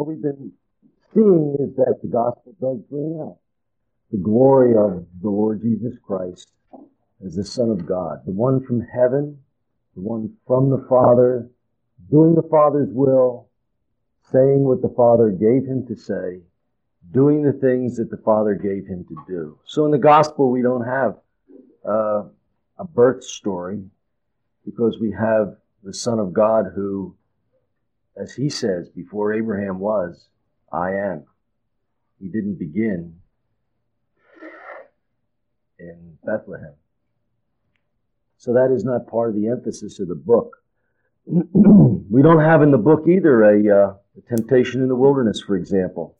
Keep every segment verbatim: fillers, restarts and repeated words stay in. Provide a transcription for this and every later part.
what we've been seeing is that the gospel does bring out the glory of the Lord Jesus Christ as the Son of God, the one from heaven, the one from the Father, doing the Father's will, saying what the Father gave him to say, doing the things that the Father gave him to do. So in the gospel, we don't have uh, a birth story, because we have the Son of God who, as he says, before Abraham was, I am. He didn't begin in Bethlehem. So that is not part of the emphasis of the book. We don't have in the book either a, uh, a temptation in the wilderness, for example,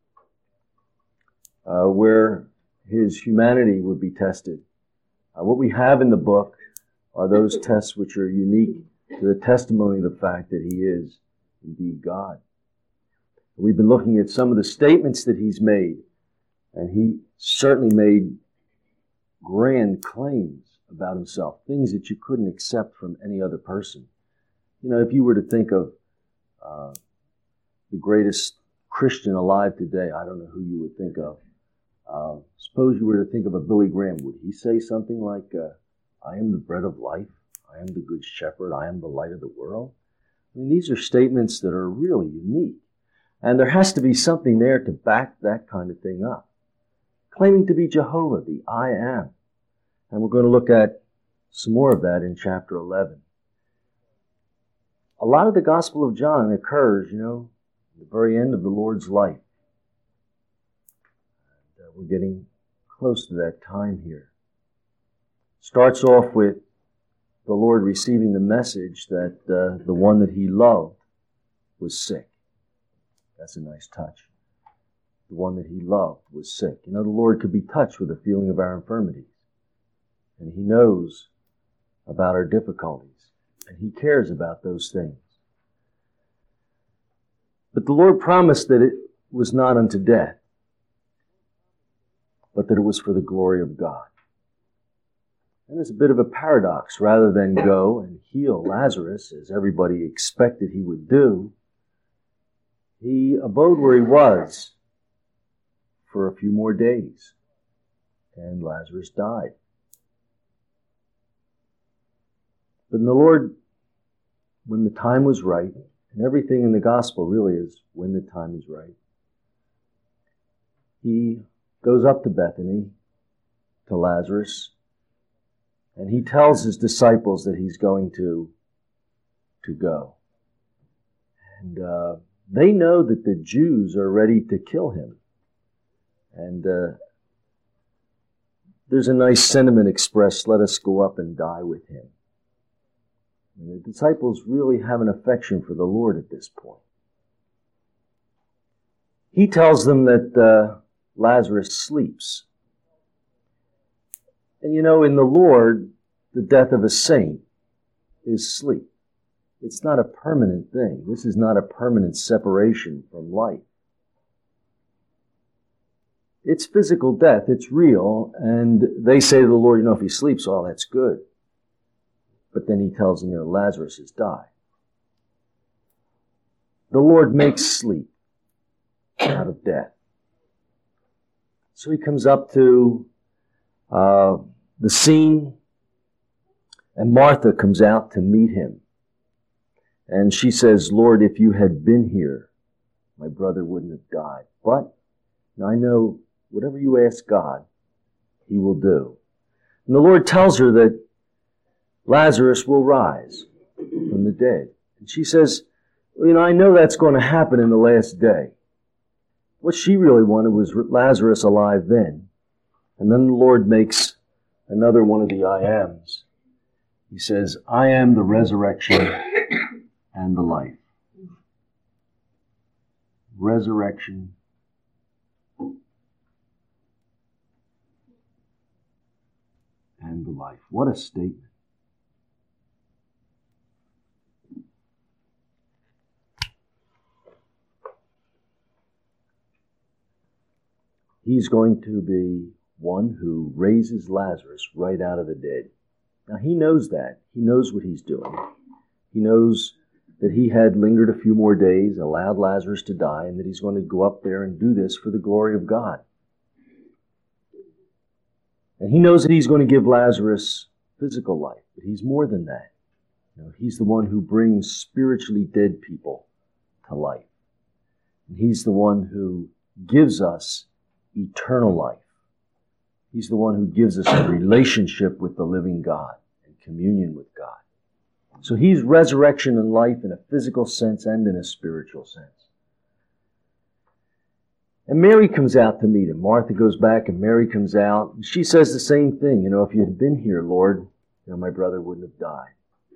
uh, where his humanity would be tested. Uh, what we have in the book are those tests which are unique to the testimony of the fact that he is indeed God. We've been looking at some of the statements that he's made, and he certainly made grand claims about himself, things that you couldn't accept from any other person. You know, if you were to think of uh, the greatest Christian alive today, I don't know who you would think of. Uh, suppose you were to think of a Billy Graham. Would he say something like, uh, I am the bread of life, I am the good shepherd, I am the light of the world? I mean, these are statements that are really unique. And there has to be something there to back that kind of thing up. Claiming to be Jehovah, the I am. And we're going to look at some more of that in chapter eleven. A lot of the Gospel of John occurs, you know, at the very end of the Lord's life. And, uh, we're getting close to that time here. Starts off with the Lord receiving the message that uh, the one that he loved was sick. That's a nice touch. The one that he loved was sick. You know, the Lord could be touched with the feeling of our infirmities. And he knows about our difficulties. And he cares about those things. But the Lord promised that it was not unto death, but that it was for the glory of God. And there's a bit of a paradox. Rather than go and heal Lazarus, as everybody expected he would do, he abode where he was for a few more days. And Lazarus died. But the Lord, when the time was right, and everything in the gospel really is when the time is right, he goes up to Bethany, to Lazarus, and he tells his disciples that he's going to, to go. And uh, they know that the Jews are ready to kill him. And uh, there's a nice sentiment expressed, let us go up and die with him. And the disciples really have an affection for the Lord at this point. He tells them that uh, Lazarus sleeps. And you know, in the Lord, the death of a saint is sleep. It's not a permanent thing. This is not a permanent separation from life. It's physical death. It's real. And they say to the Lord, you know, if he sleeps, oh, that's good. But then he tells them, you know, Lazarus has died. The Lord makes sleep out of death. So he comes up to uh, the scene, and Martha comes out to meet him. And she says, Lord, if you had been here, my brother wouldn't have died. But I know whatever you ask God, he will do. And the Lord tells her that Lazarus will rise from the dead. And she says, well, you know, I know that's going to happen in the last day. What she really wanted was Lazarus alive then. And then the Lord makes another one of the I ams. He says, I am the resurrection and the life. Resurrection and the life. What a statement. He's going to be one who raises Lazarus right out of the dead. Now, he knows that. He knows what he's doing. He knows that he had lingered a few more days, allowed Lazarus to die, and that he's going to go up there and do this for the glory of God. And he knows that he's going to give Lazarus physical life, but he's more than that. You know, he's the one who brings spiritually dead people to life. And he's the one who gives us eternal life. He's the one who gives us a relationship with the living God and communion with God. So he's resurrection and life in a physical sense and in a spiritual sense. And Mary comes out to meet him. Martha goes back and Mary comes out. And she says the same thing. You know, if you had been here, Lord, you know, my brother wouldn't have died.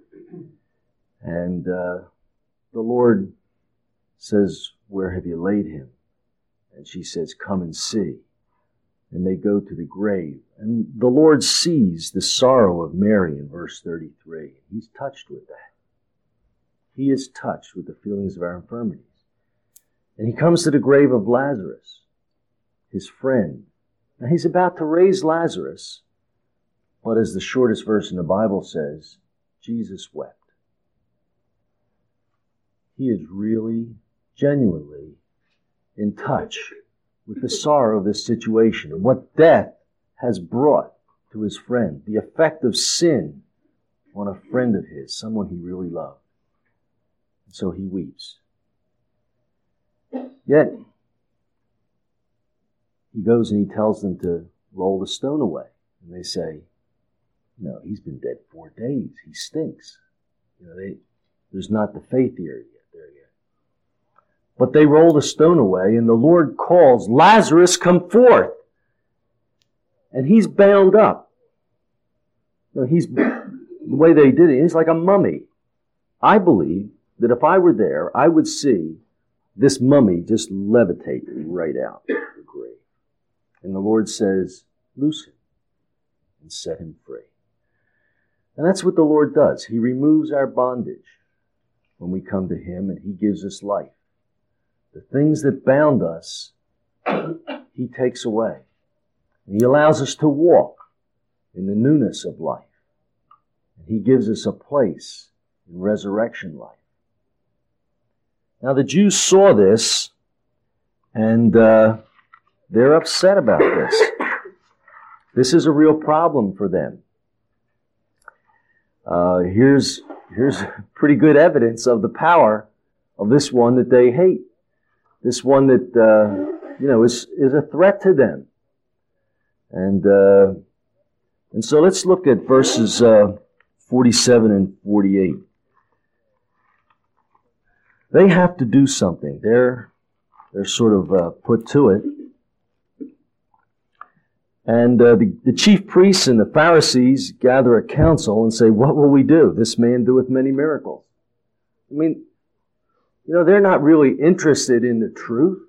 And uh, the Lord says, where have you laid him? And she says, come and see. And they go to the grave. And the Lord sees the sorrow of Mary in verse thirty-three. He's touched with that. He is touched with the feelings of our infirmities. And he comes to the grave of Lazarus, his friend. Now he's about to raise Lazarus, but as the shortest verse in the Bible says, Jesus wept. He is really, genuinely in touch with the sorrow of this situation and what death has brought to his friend, the effect of sin on a friend of his, someone he really loved. And so he weeps. Yet, he goes and he tells them to roll the stone away. And they say, no, he's been dead four days. He stinks. You know, they, there's not the faith here yet. There yet. But they roll the stone away, and the Lord calls, Lazarus, come forth. And he's bound up. You know, he's, the way they did it, he's like a mummy. I believe that if I were there, I would see this mummy just levitate right out of the grave. And the Lord says, loose him and set him free. And that's what the Lord does. He removes our bondage when we come to him, and he gives us life. The things that bound us, he takes away. And he allows us to walk in the newness of life. And he gives us a place in resurrection life. Now the Jews saw this, and uh, they're upset about this. This is a real problem for them. Uh, here's, here's pretty good evidence of the power of this one that they hate. This one that, uh, you know, is, is a threat to them. And, uh, and so let's look at verses, uh, forty-seven and forty-eight. They have to do something. They're, they're sort of, uh, put to it. And, uh, the, the chief priests and the Pharisees gather a council and say, what will we do? This man doeth many miracles. I mean, you know, they're not really interested in the truth.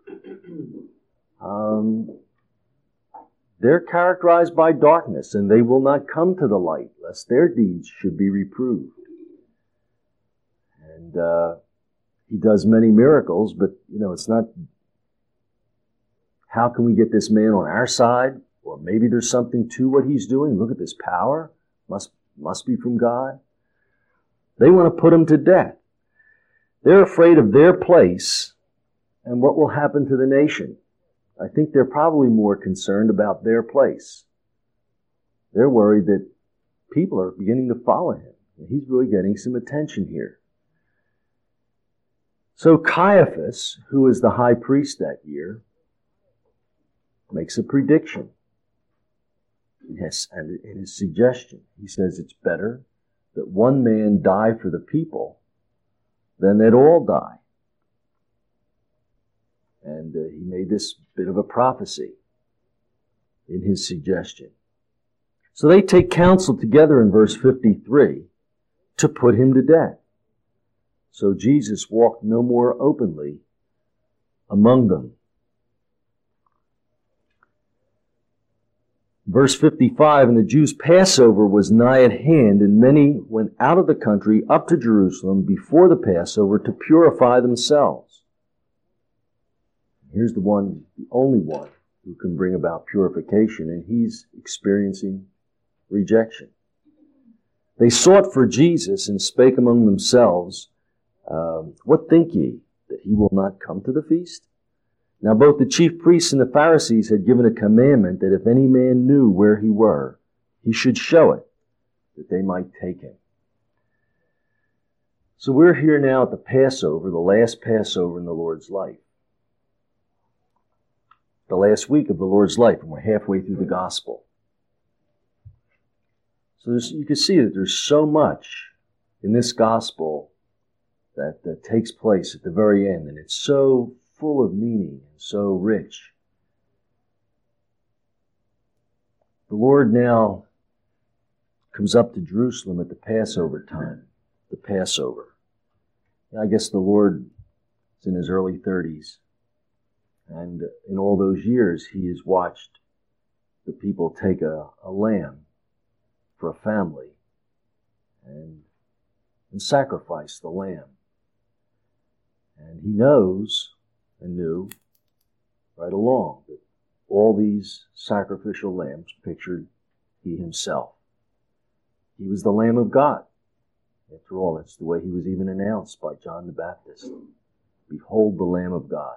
Um, they're characterized by darkness, and they will not come to the light, lest their deeds should be reproved. And uh, he does many miracles, but, you know, it's not, how can we get this man on our side? Or maybe there's something to what he's doing. Look at this power. Must, must be from God. They want to put him to death. They're afraid of their place and what will happen to the nation. I think they're probably more concerned about their place. They're worried that people are beginning to follow him. And he's really getting some attention here. So Caiaphas, who is the high priest that year, makes a prediction. Yes, and in his suggestion, he says it's better that one man die for the people than that all die. And uh, he made this bit of a prophecy in his suggestion. So they take counsel together in verse fifty-three to put him to death. So Jesus walked no more openly among them. Verse fifty-five, and the Jews' Passover was nigh at hand, and many went out of the country up to Jerusalem before the Passover to purify themselves. Here's the one, the only one who can bring about purification, and he's experiencing rejection. They sought for Jesus and spake among themselves, Um, what think ye, that he will not come to the feast? Now both the chief priests and the Pharisees had given a commandment that if any man knew where he were, he should show it, that they might take him. So we're here now at the Passover, the last Passover in the Lord's life. The last week of the Lord's life, and we're halfway through the gospel. So you can see that there's so much in this gospel that, that takes place at the very end, and it's so full of meaning and so rich. The Lord now comes up to Jerusalem at the Passover time, the Passover. I guess the Lord is in his early thirties, and in all those years he has watched the people take a, a lamb for a family and, and sacrifice the lamb. And he knows and knew right along that all these sacrificial lambs pictured he himself. He was the Lamb of God. After all, that's the way he was even announced by John the Baptist. Behold the Lamb of God.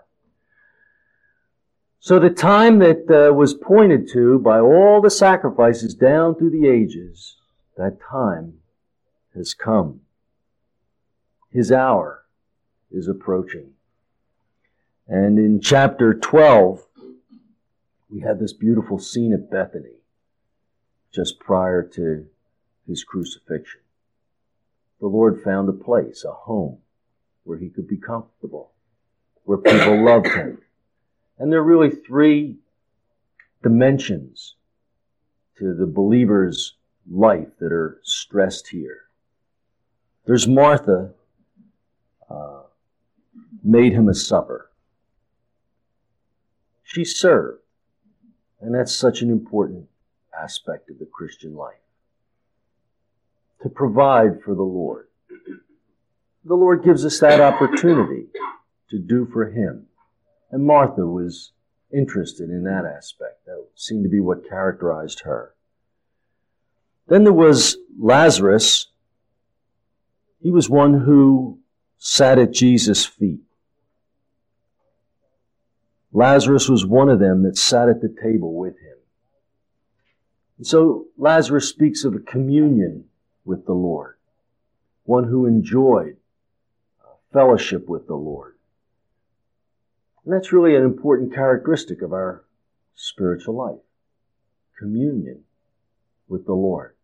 So the time that uh, was pointed to by all the sacrifices down through the ages, that time has come. His hour is approaching. And in chapter twelve, we have this beautiful scene at Bethany, just prior to his crucifixion. The Lord found a place, a home, where he could be comfortable, where people loved him. And there are really three dimensions to the believer's life that are stressed here. There's Martha, uh, made him a supper. She served, and that's such an important aspect of the Christian life. To provide for the Lord. The Lord gives us that opportunity to do for him. And Martha was interested in that aspect. That seemed to be what characterized her. Then there was Lazarus. He was one who sat at Jesus' feet. Lazarus was one of them that sat at the table with him. And so Lazarus speaks of a communion with the Lord, one who enjoyed fellowship with the Lord. And that's really an important characteristic of our spiritual life, communion with the Lord.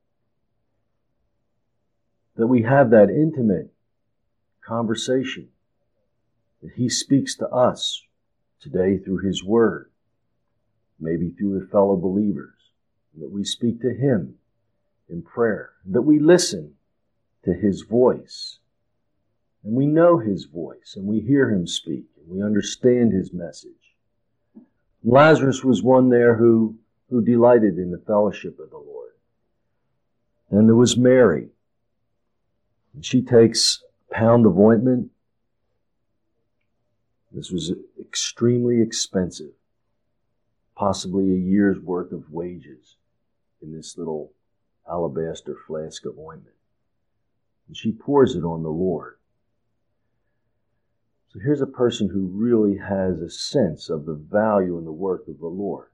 That we have that intimate conversation, that he speaks to us today through his word, maybe through the fellow believers, that we speak to him in prayer, that we listen to his voice, and we know his voice, and we hear him speak, and we understand his message. Lazarus was one there who, who delighted in the fellowship of the Lord. And there was Mary, and she takes a pound of ointment. This was extremely expensive, possibly a year's worth of wages in this little alabaster flask of ointment. And she pours it on the Lord. So here's a person who really has a sense of the value and the worth of the Lord.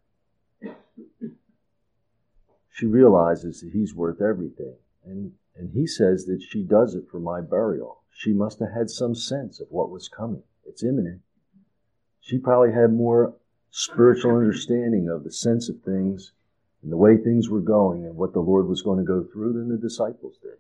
She realizes that he's worth everything. And, and he says that she does it for my burial. She must have had some sense of what was coming. It's imminent. She probably had more spiritual understanding of the sense of things and the way things were going and what the Lord was going to go through than the disciples did.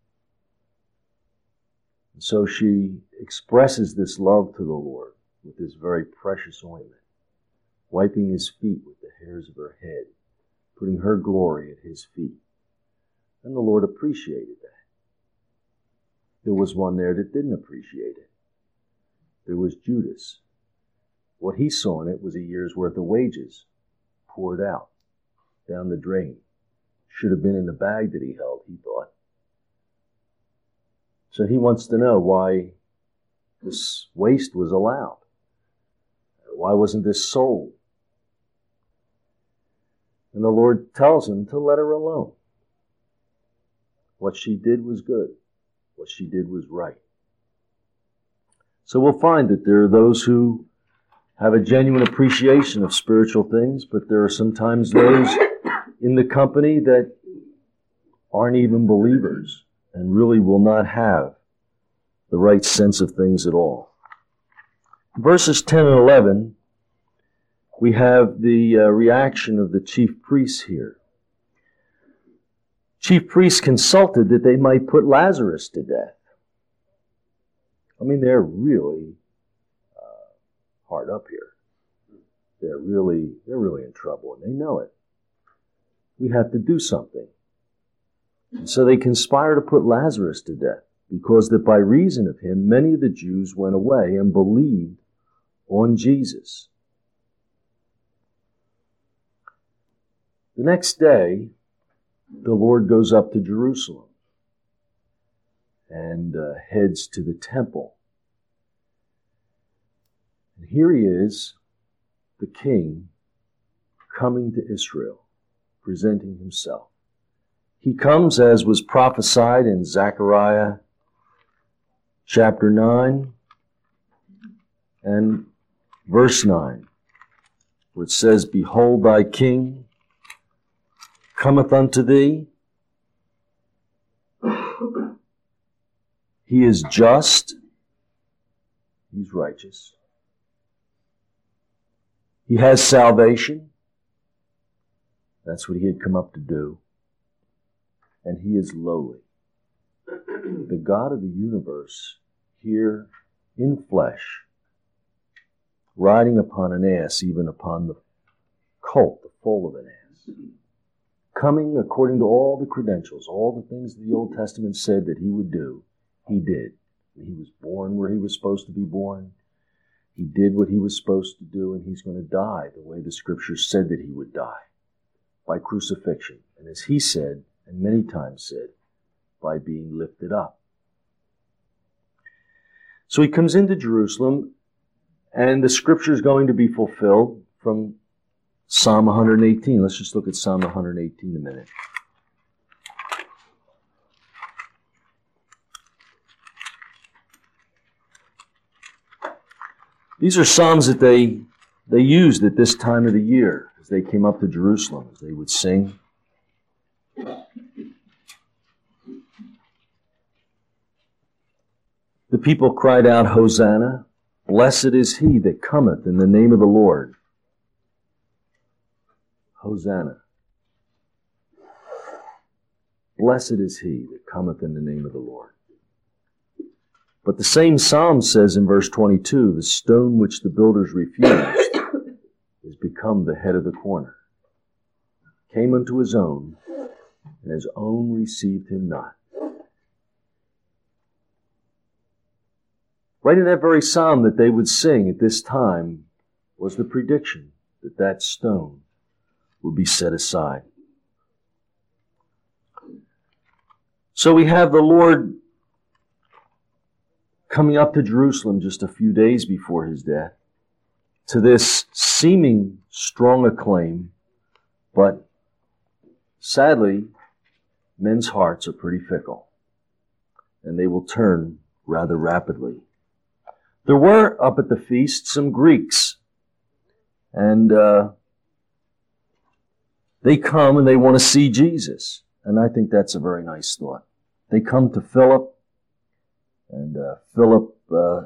And so she expresses this love to the Lord with this very precious ointment, wiping his feet with the hairs of her head, putting her glory at his feet. And the Lord appreciated that. There was one there that didn't appreciate it. There was Judas. What he saw in it was a year's worth of wages poured out down the drain. Should have been in the bag that he held, he thought. So he wants to know why this waste was allowed. Why wasn't this sold? And the Lord tells him to let her alone. What she did was good. What she did was right. So we'll find that there are those who have a genuine appreciation of spiritual things, but there are sometimes those in the company that aren't even believers and really will not have the right sense of things at all. Verses ten and eleven, we have the uh, reaction of the chief priests here. Chief priests consulted that they might put Lazarus to death. I mean, they're really uh, hard up here. They're really, they're really in trouble, and they know it. We have to do something. And so they conspire to put Lazarus to death, because that by reason of him, many of the Jews went away and believed on Jesus. The next day, the Lord goes up to Jerusalem and uh, heads to the temple. And here he is, the king, coming to Israel, presenting himself. He comes as was prophesied in Zechariah chapter nine and verse nine, where it says, "Behold, thy king cometh unto thee. He is just." He's righteous. He has salvation. That's what he had come up to do. And he is lowly. The God of the universe here in flesh, riding upon an ass, even upon the colt, the foal of an ass, coming according to all the credentials, all the things the Old Testament said that he would do, he did. He was born where he was supposed to be born. He did what he was supposed to do, and he's going to die the way the Scriptures said that he would die, by crucifixion. And as he said, and many times said, by being lifted up. So he comes into Jerusalem, and the Scripture is going to be fulfilled from Psalm one eighteen. Let's just look at Psalm one eighteen a minute. These are psalms that they they used at this time of the year as they came up to Jerusalem, as they would sing. The people cried out, "Hosanna! Blessed is he that cometh in the name of the Lord." Hosanna. Blessed is he that cometh in the name of the Lord. But the same psalm says in verse twenty-two, "The stone which the builders refused is become the head of the corner. Came unto his own, and his own received him not." Right in that very psalm that they would sing at this time was the prediction that that stone would be set aside. So we have the Lord coming up to Jerusalem just a few days before his death, to this seeming strong acclaim, but sadly, men's hearts are pretty fickle, and they will turn rather rapidly. There were up at the feast some Greeks, and uh, they come and they want to see Jesus, and I think that's a very nice thought. They come to Philip, and uh, Philip uh,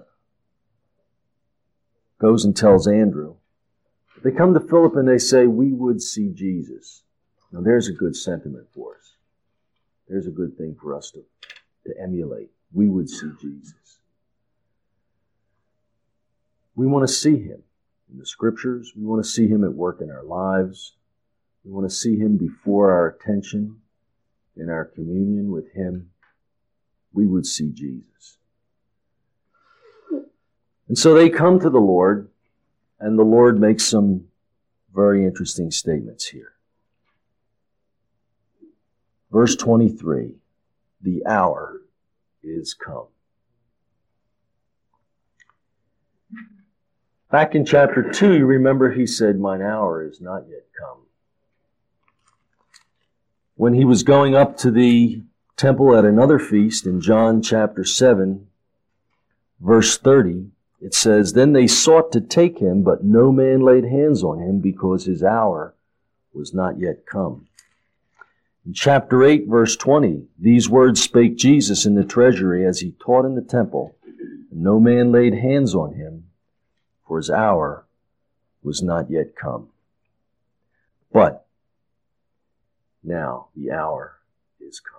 goes and tells Andrew. They come to Philip and they say, "We would see Jesus." Now there's a good sentiment for us. There's a good thing for us to, to emulate. We would see Jesus. We want to see him in the Scriptures. We want to see him at work in our lives. We want to see him before our attention in our communion with him. We would see Jesus. And so they come to the Lord, and the Lord makes some very interesting statements here. Verse twenty-three, "The hour is come." Back in chapter two, you remember he said, "Mine hour is not yet come." When he was going up to the temple at another feast in John chapter seven, verse thirty, it says, "Then they sought to take him, but no man laid hands on him because his hour was not yet come." In chapter eight, verse twenty, "These words spake Jesus in the treasury as he taught in the temple, and no man laid hands on him, for his hour was not yet come. But now the hour is come."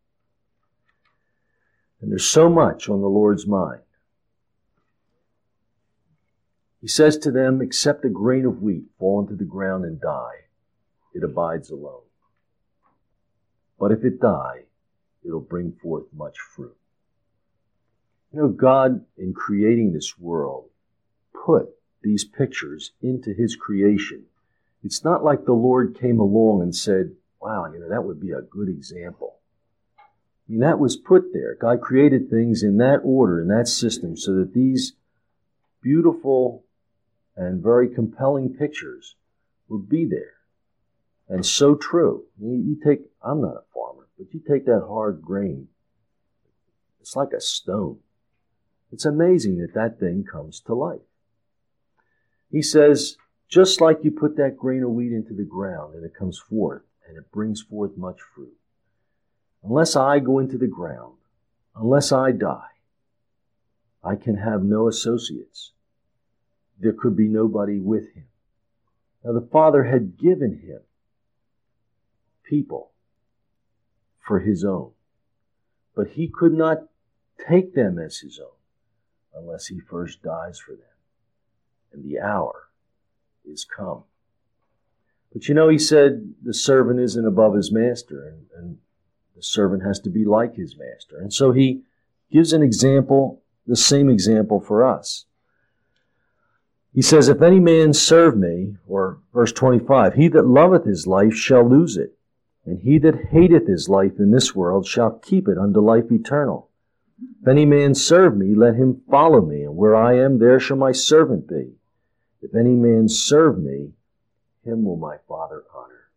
And there's so much on the Lord's mind. He says to them, "Except a grain of wheat fall into the ground and die, it abides alone. But if it die, it'll bring forth much fruit." You know, God, in creating this world, put these pictures into his creation. It's not like the Lord came along and said, "Wow, you know, that would be a good example." I mean, that was put there. God created things in that order, in that system, so that these beautiful and very compelling pictures would be there. And so true. You, you take, I'm not a farmer, but you take that hard grain, it's like a stone. It's amazing that that thing comes to life. He says, just like you put that grain of wheat into the ground and it comes forth and it brings forth much fruit, unless I go into the ground, unless I die, I can have no associates. There could be nobody with him. Now the Father had given him people for his own, but he could not take them as his own unless he first dies for them. And the hour is come. But you know, he said the servant isn't above his master, and, and the servant has to be like his master. And so he gives an example, the same example for us. He says, "If any man serve me," or verse twenty-five, "he that loveth his life shall lose it, and he that hateth his life in this world shall keep it unto life eternal. If any man serve me, let him follow me, and where I am, there shall my servant be. If any man serve me, him will my Father honor."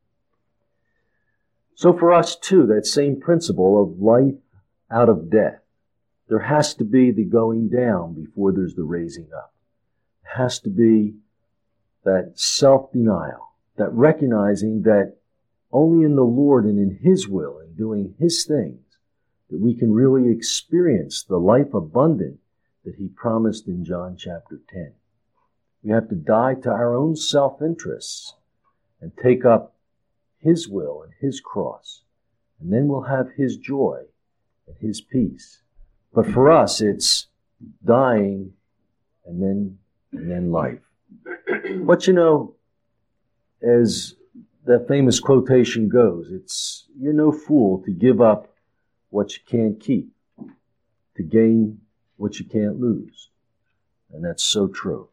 So for us too, that same principle of life out of death. There has to be the going down before there's the raising up. It has to be that self-denial, that recognizing that only in the Lord and in his will and doing his things that we can really experience the life abundant that he promised in John chapter ten. We have to die to our own self-interests and take up his will and his cross. And then we'll have his joy and his peace. But for us, it's dying and then, and then life. But you know, as that famous quotation goes, it's, you're no fool to give up what you can't keep, to gain what you can't lose. And that's so true.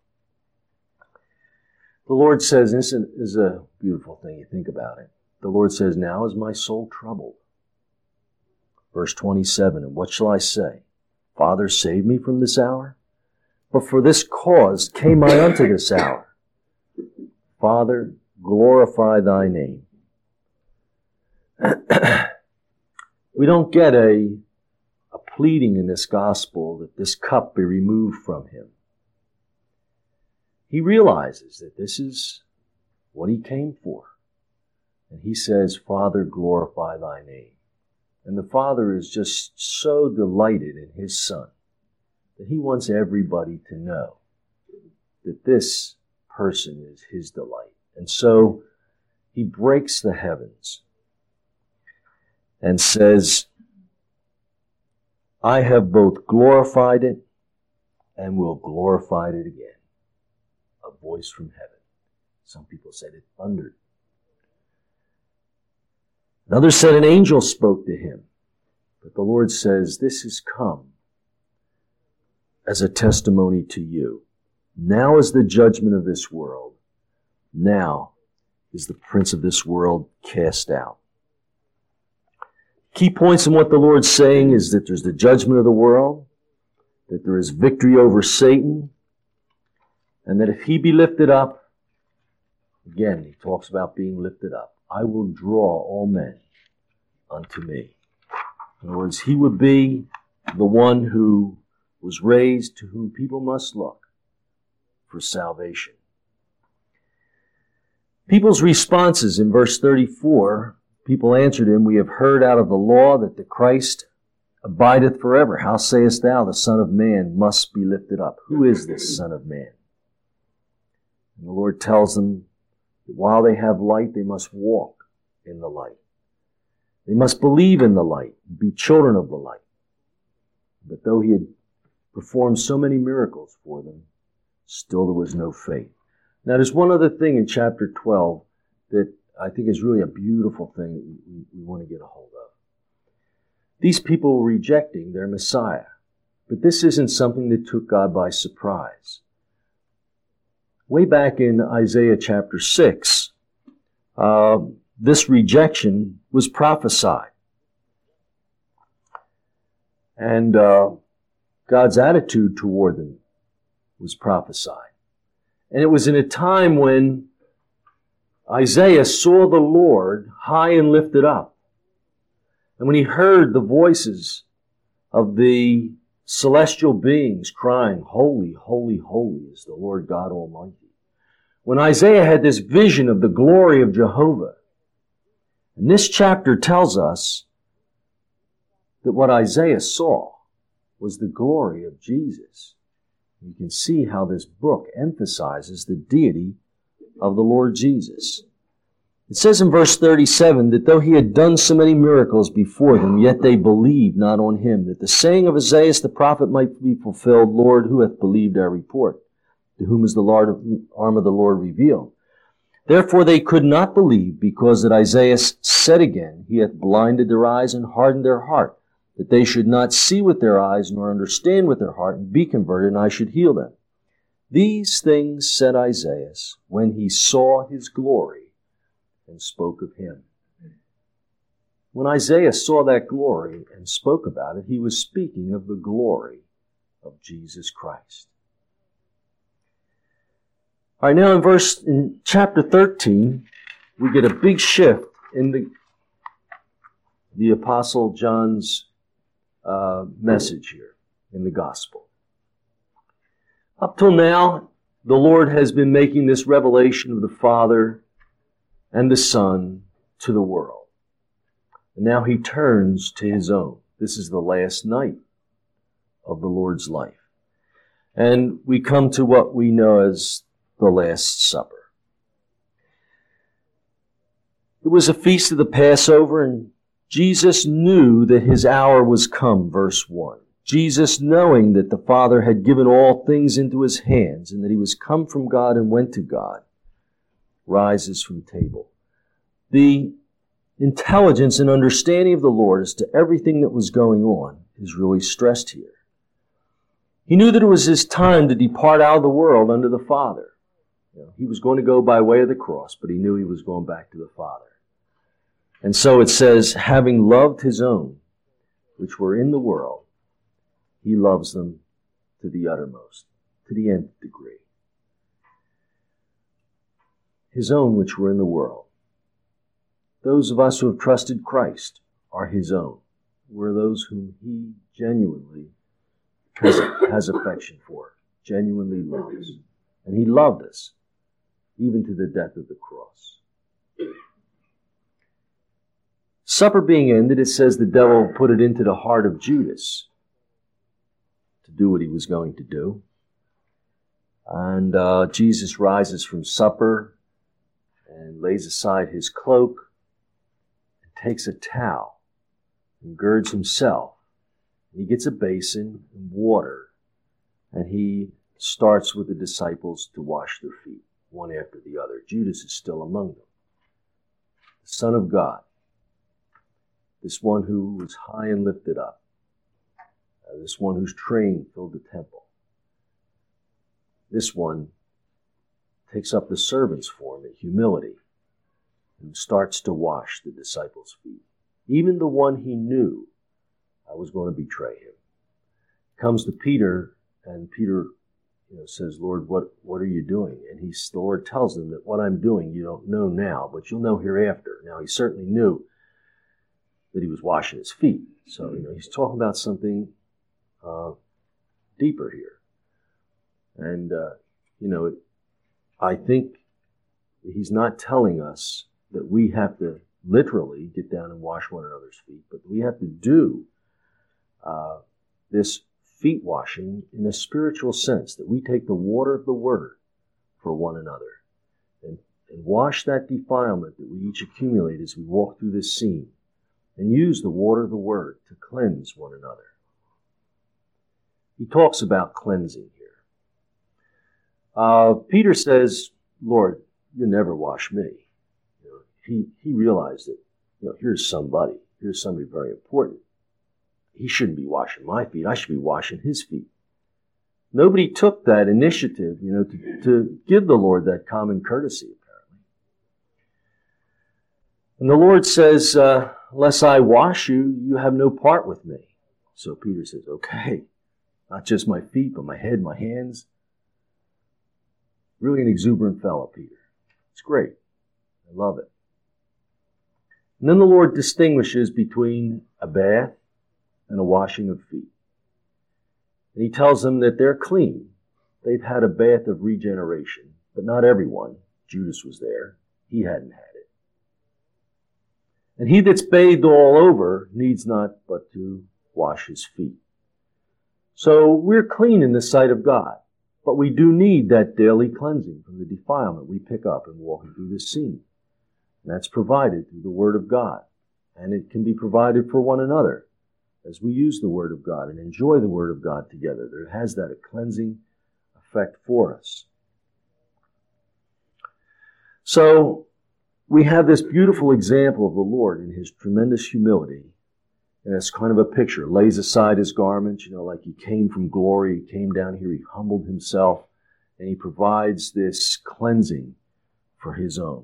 The Lord says, this is a beautiful thing, you think about it. The Lord says, "Now is my soul troubled." Verse twenty-seven, "And what shall I say? Father, save me from this hour? But for this cause came I unto this hour. Father, glorify thy name." We don't get a, a pleading in this gospel that this cup be removed from him. He realizes that this is what he came for. And he says, "Father, glorify thy name." And the Father is just so delighted in his Son that he wants everybody to know that this person is his delight. And so he breaks the heavens and says, "I have both glorified it and will glorify it again." A voice from heaven. Some people said it thundered. Another said an angel spoke to him. But the Lord says, this has come as a testimony to you. Now is the judgment of this world. Now is the prince of this world cast out. Key points in what the Lord's saying is that there's the judgment of the world, that there is victory over Satan, and that if he be lifted up, again, he talks about being lifted up, I will draw all men unto me. In other words, he would be the one who was raised, to whom people must look for salvation. People's responses in verse thirty-four, people answered him, "We have heard out of the law that the Christ abideth forever. How sayest thou, the Son of Man must be lifted up?" Who is this Son of Man? And the Lord tells them that while they have light, they must walk in the light. They must believe in the light, and be children of the light. But though he had performed so many miracles for them, still there was no faith. Now, there's one other thing in chapter twelve that I think is really a beautiful thing that we, we want to get a hold of. These people were rejecting their Messiah, but this isn't something that took God by surprise. Way back in Isaiah chapter six, uh, this rejection was prophesied. And uh, God's attitude toward them was prophesied. And it was in a time when Isaiah saw the Lord high and lifted up. And when he heard the voices of the celestial beings crying, "Holy, holy, holy is the Lord God Almighty." When Isaiah had this vision of the glory of Jehovah, and this chapter tells us that what Isaiah saw was the glory of Jesus. You can see how this book emphasizes the deity of the Lord Jesus. It says in verse thirty-seven that though he had done so many miracles before them, yet they believed not on him, that the saying of Isaiah the prophet might be fulfilled, "Lord, who hath believed our report? To whom is the arm of the Lord revealed?" Therefore they could not believe, because that Isaiah said again, "He hath blinded their eyes and hardened their heart, that they should not see with their eyes, nor understand with their heart, and be converted, and I should heal them." These things said Isaiah when he saw his glory and spoke of him. When Isaiah saw that glory and spoke about it, he was speaking of the glory of Jesus Christ. All right, now in verse, in chapter thirteen, we get a big shift in the, the Apostle John's uh, message here in the gospel. Up till now, the Lord has been making this revelation of the Father and the Son to the world. And now he turns to his own. This is the last night of the Lord's life. And we come to what we know as the Last Supper. It was a feast of the Passover, and Jesus knew that his hour was come, verse one. Jesus, knowing that the Father had given all things into his hands, and that he was come from God and went to God, rises from table. The intelligence and understanding of the Lord as to everything that was going on is really stressed here. He knew that it was his time to depart out of the world unto the Father. You know, he was going to go by way of the cross, but he knew he was going back to the Father. And so it says, having loved his own, which were in the world, he loves them to the uttermost, to the nth degree. His own which were in the world. Those of us who have trusted Christ are his own. We're those whom he genuinely has, has affection for, genuinely loves. And he loved us, even to the death of the cross. Supper being ended, it says the devil put it into the heart of Judas to do what he was going to do. And uh, Jesus rises from supper and lays aside his cloak and takes a towel and girds himself. He gets a basin and water, and he starts with the disciples to wash their feet, one after the other. Judas is still among them. The Son of God, this one who was high and lifted up, uh, this one whose train filled the temple, this one takes up the servant's form in humility and starts to wash the disciples' feet. Even the one he knew I was going to betray him comes to Peter, and Peter you know, says, Lord, what, what are you doing? And he, the Lord tells him that what I'm doing you don't know now, but you'll know hereafter. Now, he certainly knew that he was washing his feet. So, you know, he's talking about something uh, deeper here. And, uh, you know, I think he's not telling us that we have to literally get down and wash one another's feet, but we have to do uh, this feet washing in a spiritual sense, that we take the water of the Word for one another and, and wash that defilement that we each accumulate as we walk through this scene, and use the water of the Word to cleanse one another. He talks about cleansing here. Uh, Peter says, Lord, you never wash me. You know, he, he realized that, you know, here's somebody, here's somebody very important. He shouldn't be washing my feet. I should be washing his feet. Nobody took that initiative, you know, to, to give the Lord that common courtesy, apparently. And the Lord says, uh, unless I wash you, you have no part with me. So Peter says, okay, not just my feet, but my head, my hands. Really an exuberant fellow, Peter. It's great. I love it. And then the Lord distinguishes between a bath and a washing of feet. And he tells them that they're clean. They've had a bath of regeneration, but not everyone. Judas was there. He hadn't had it. And he that's bathed all over needs not but to wash his feet. So we're clean in the sight of God, but we do need that daily cleansing from the defilement we pick up in walking through this scene. And that's provided through the Word of God. And it can be provided for one another as we use the Word of God and enjoy the Word of God together. There has that a cleansing effect for us. So we have this beautiful example of the Lord in his tremendous humility. And it's kind of a picture. Lays aside his garments, you know, like he came from glory. He came down here, he humbled himself, and he provides this cleansing for his own.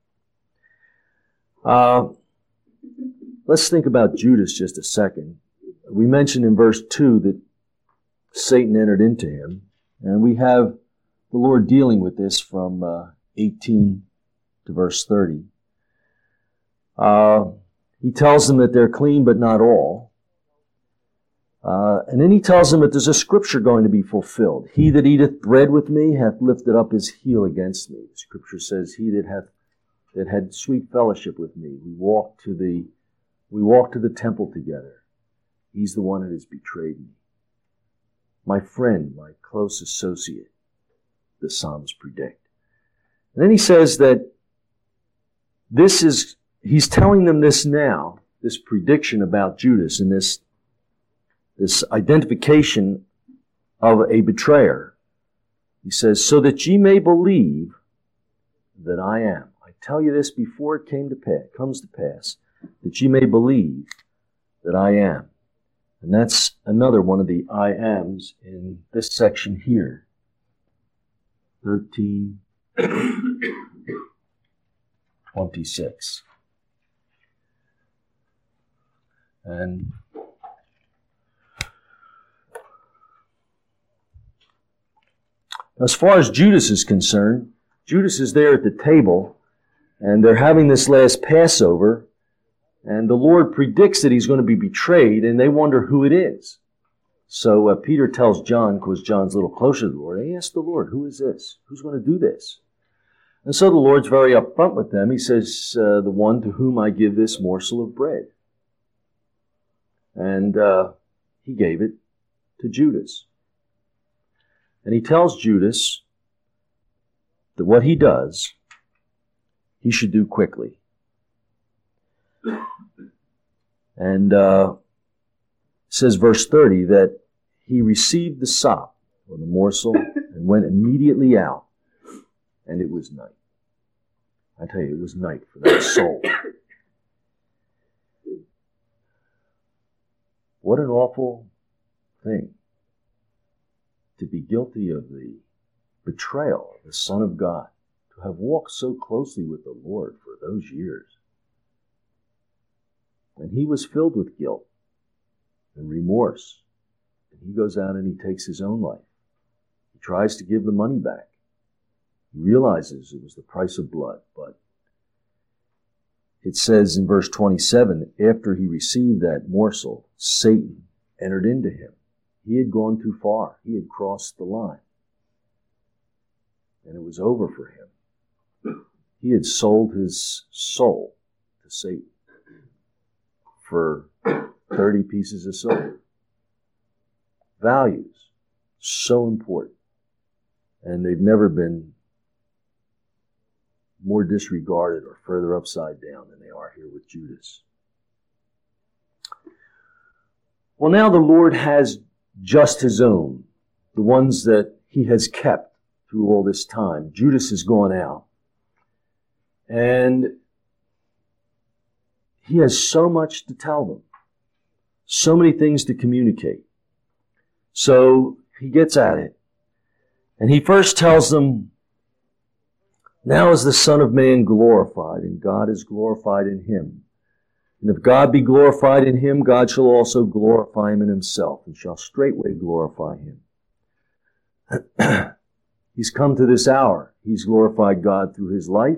Uh, let's think about Judas just a second. We mentioned in verse two that Satan entered into him, and we have the Lord dealing with this from uh, eighteen to verse thirty. Uh, he tells them that they're clean, but not all. Uh, and then he tells them that there's a scripture going to be fulfilled. He that eateth bread with me hath lifted up his heel against me. The scripture says, he that hath that had sweet fellowship with me. We walked to the we walked to the temple together. He's the one that has betrayed me. My friend, my close associate, the Psalms predict. And then he says that this is, he's telling them this now, this prediction about Judas and this, this identification of a betrayer. He says, so that ye may believe that I am. I tell you this before it came to pass, comes to pass, that ye may believe that I am. And that's another one of the I ams in this section here. thirteen twenty-six. And as far as Judas is concerned, Judas is there at the table, and they're having this last Passover, and the Lord predicts that he's going to be betrayed, and they wonder who it is. So uh, Peter tells John, because John's a little closer to the Lord, he asks the Lord, who is this? Who's going to do this? And so the Lord's very upfront with them. He says, uh, the one to whom I give this morsel of bread. And uh, he gave it to Judas. And he tells Judas that what he does, he should do quickly. And uh, says verse thirty that he received the sop, or the morsel, and went immediately out, and it was night. I tell you, it was night for that soul. What an awful thing to be guilty of the betrayal of the Son of God, to have walked so closely with the Lord for those years. And he was filled with guilt and remorse. And he goes out and he takes his own life. He tries to give the money back. He realizes it was the price of blood. But it says in verse twenty-seven, after he received that morsel, Satan entered into him. he had gone too far. He had crossed the line. And it was over for him. He had sold his soul to Satan for thirty pieces of silver. Values, so important. And they've never been more disregarded or further upside down than they are here with Judas. Well, now the Lord has just his own, the ones that he has kept through all this time. Judas has gone out. And he has so much to tell them. So many things to communicate. So he gets at it. And he first tells them, now is the Son of Man glorified, and God is glorified in him. And if God be glorified in him, God shall also glorify him in himself, and shall straightway glorify him. He's come to this hour. He's glorified God through his life.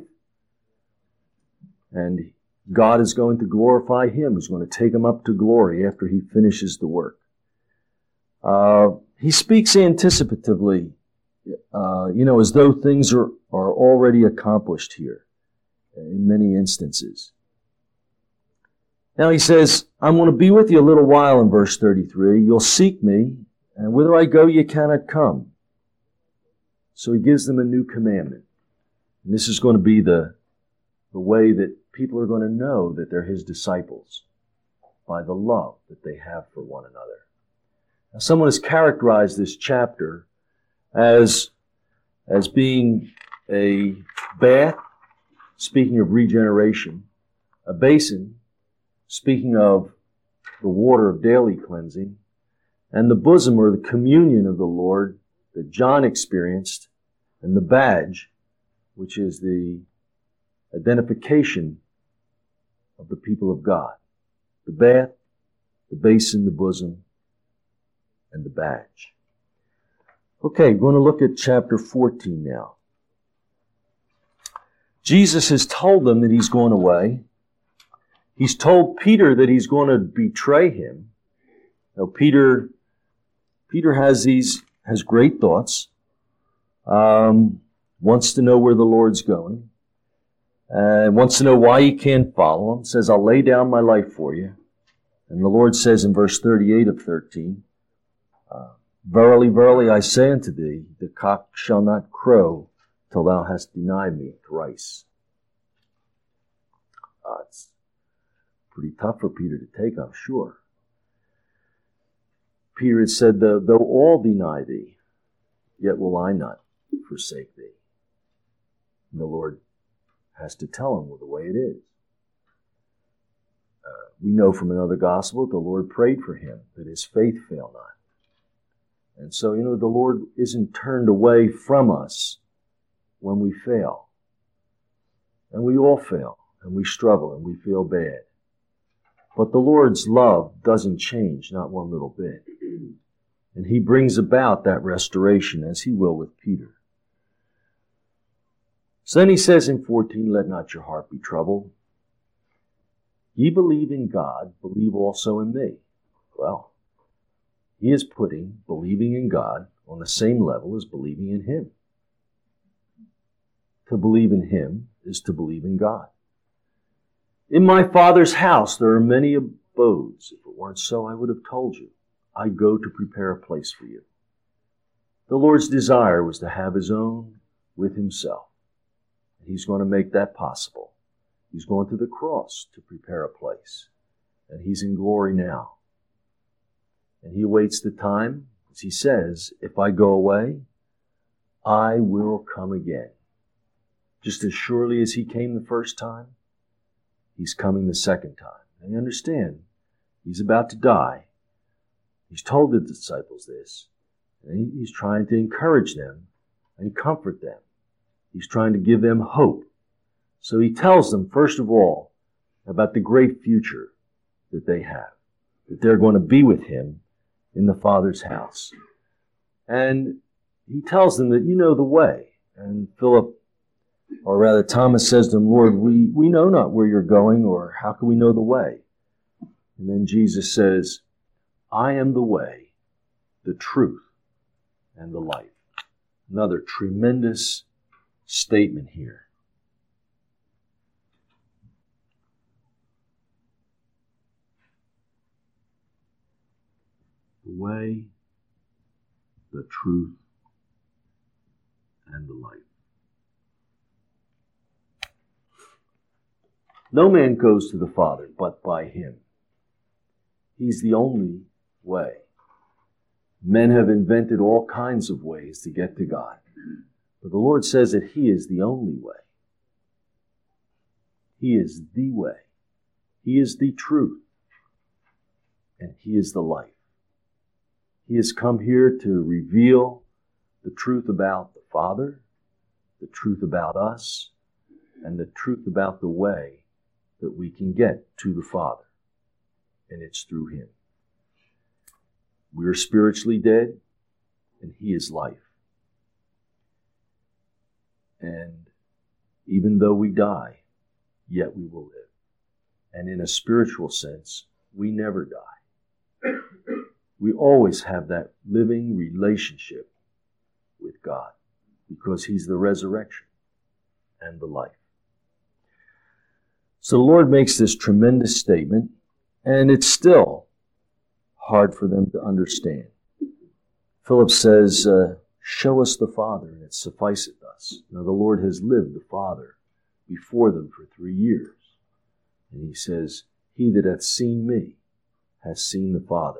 And God is going to glorify him. He's going to take him up to glory after he finishes the work. Uh, he speaks anticipatively, uh, you know, as though things are, are already accomplished here in many instances. Now he says, I'm going to be with you a little while in verse thirty-three. You'll seek me, and whither I go you cannot come. So he gives them a new commandment. And this is going to be the, the way that people are going to know that they're his disciples, by the love that they have for one another. Now, someone has characterized this chapter as, as being a bath, speaking of regeneration, a basin, speaking of the water of daily cleansing, and the bosom or the communion of the Lord that John experienced, and the badge, which is the identification of the people of God. The bath, the basin, the bosom, and the badge. Okay, we're going to look at chapter fourteen now. Jesus has told them that he's going away. He's told Peter that he's going to betray him. Now, Peter, Peter has these, has great thoughts, um, wants to know where the Lord's going, and uh, wants to know why he can't follow him. Says, I'll lay down my life for you. And the Lord says in verse thirty-eight of thirteen, uh, Verily, verily, I say unto thee, the cock shall not crow till thou hast denied me thrice. Uh, it's pretty tough for Peter to take, I'm sure. Peter had said, though all deny thee, yet will I not forsake thee. And the Lord has to tell him the way it is. Uh, we know from another gospel that the Lord prayed for him, that his faith fail not. And so, you know, the Lord isn't turned away from us when we fail. And we all fail, and we struggle, and we feel bad. But the Lord's love doesn't change, not one little bit. And he brings about that restoration, as he will with Peter. So then he says in fourteen, let not your heart be troubled. Ye believe in God, believe also in me. Well, he is putting believing in God on the same level as believing in him. To believe in him is to believe in God. In my Father's house there are many abodes. If it weren't so, I would have told you. I go to prepare a place for you. The Lord's desire was to have his own with himself. And he's going to make that possible. He's going to the cross to prepare a place. And he's in glory now. And he awaits the time, as he says, if I go away, I will come again. Just as surely as he came the first time, he's coming the second time. And you understand, he's about to die. He's told the disciples this. And he's trying to encourage them and comfort them. He's trying to give them hope. So he tells them, first of all, about the great future that they have, that they're going to be with him in the Father's house. And he tells them that you know the way. And Philip, or rather Thomas, says to him, Lord, we, we know not where you're going, or how can we know the way? And then Jesus says, I am the way, the truth, and the life. Another tremendous statement here. The way, the truth, and the life. No man goes to the Father but by him. He's the only way. Men have invented all kinds of ways to get to God. But the Lord says that He is the only way. He is the way. He is the truth. And He is the life. He has come here to reveal the truth about the Father, the truth about us, and the truth about the way that we can get to the Father. And it's through Him. We are spiritually dead, and He is life. And even though we die, yet we will live. And in a spiritual sense, we never die. We always have that living relationship with God because He's the resurrection and the life. So the Lord makes this tremendous statement, and it's still hard for them to understand. Philip says, uh, show us the Father, and it sufficeth us. Now the Lord has lived the Father before them for three years. And He says, he that hath seen me has seen the Father.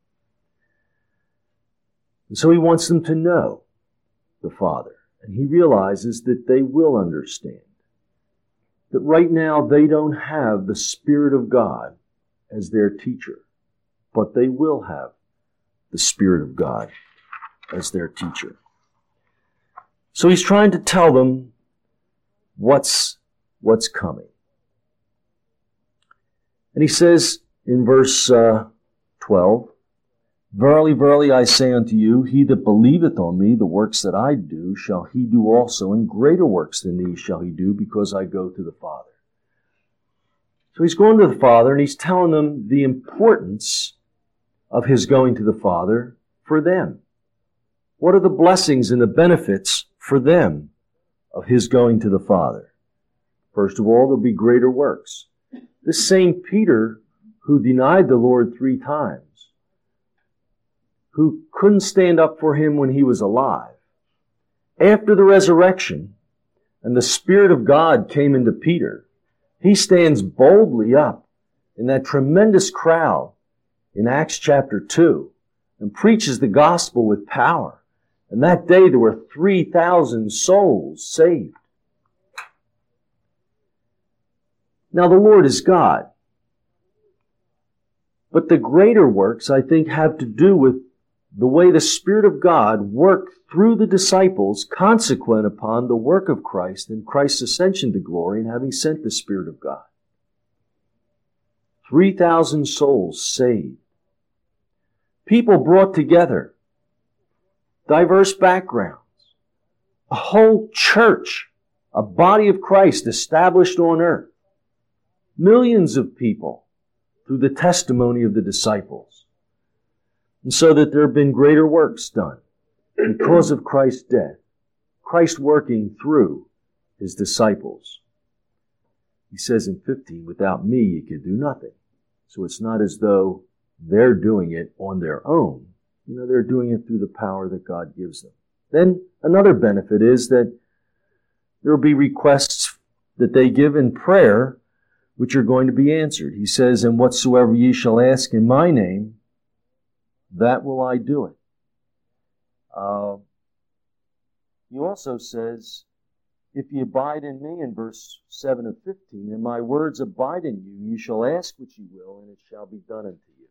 And so He wants them to know the Father. And He realizes that they will understand. That right now they don't have the Spirit of God as their teacher. But they will have the Spirit of God as their teacher. So He's trying to tell them what's, what's coming. And He says in verse uh, twelve, Verily, verily, I say unto you, he that believeth on me, the works that I do, shall he do also, and greater works than these shall he do, because I go to the Father. So He's going to the Father, and He's telling them the importance of His going to the Father for them. What are the blessings and the benefits for them of His going to the Father? First of all, there'll be greater works. This same Peter, who denied the Lord three times, who couldn't stand up for Him when He was alive, after the resurrection and the Spirit of God came into Peter, he stands boldly up in that tremendous crowd in Acts chapter two and preaches the gospel with power. And that day there were three thousand souls saved. Now the Lord is God. But the greater works, I think, have to do with the way the Spirit of God worked through the disciples consequent upon the work of Christ and Christ's ascension to glory and having sent the Spirit of God. three thousand souls saved. People brought together. Diverse backgrounds. A whole church, a body of Christ established on earth. Millions of people through the testimony of the disciples. And so that there have been greater works done because of Christ's death. Christ working through His disciples. He says in fifteen, without me you can do nothing. So it's not as though they're doing it on their own. You know, they're doing it through the power that God gives them. Then another benefit is that there will be requests that they give in prayer which are going to be answered. He says, and whatsoever ye shall ask in my name, that will I do it. Uh, he also says, if ye abide in me, in verse seven of fifteen, and my words abide in you, ye shall ask what ye will, and it shall be done unto you.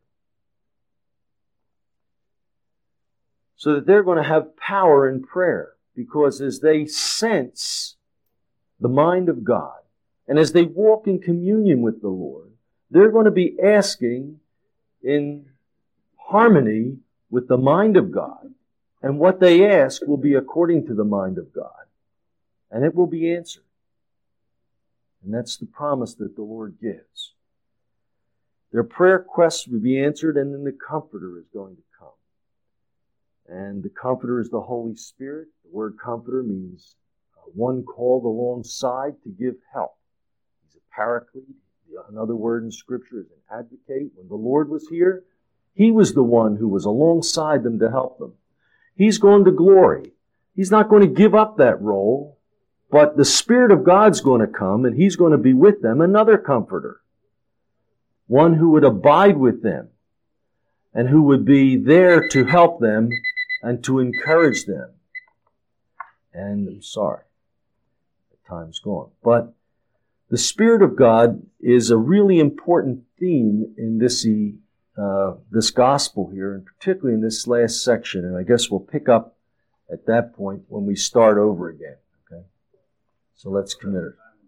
So that they're going to have power in prayer, because as they sense the mind of God, and as they walk in communion with the Lord, they're going to be asking in harmony with the mind of God, and what they ask will be according to the mind of God, and it will be answered. And that's the promise that the Lord gives. Their prayer requests will be answered, and then the Comforter is going to come. And the Comforter is the Holy Spirit. The word Comforter means uh, one called alongside to give help. He's a paraclete. Another word in Scripture is an advocate. When the Lord was here, He was the one who was alongside them to help them. He's going to glory. He's not going to give up that role, but the Spirit of God's going to come and He's going to be with them, another Comforter. One who would abide with them and who would be there to help them and to encourage them. And I'm sorry, the time's gone. But the Spirit of God is a really important theme in this uh, this gospel here, and particularly in this last section. And I guess we'll pick up at that point when we start over again. Okay, so let's commit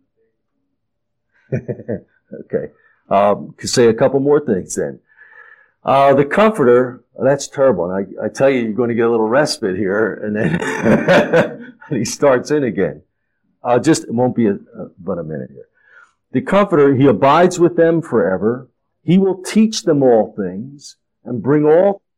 it. Okay, um, can say a couple more things then. Uh, the Comforter, well, that's terrible. And I, I tell you, you're going to get a little respite here, and then and he starts in again. Uh, just, it won't be a, uh, but a minute here. The Comforter, He abides with them forever. He will teach them all things and bring all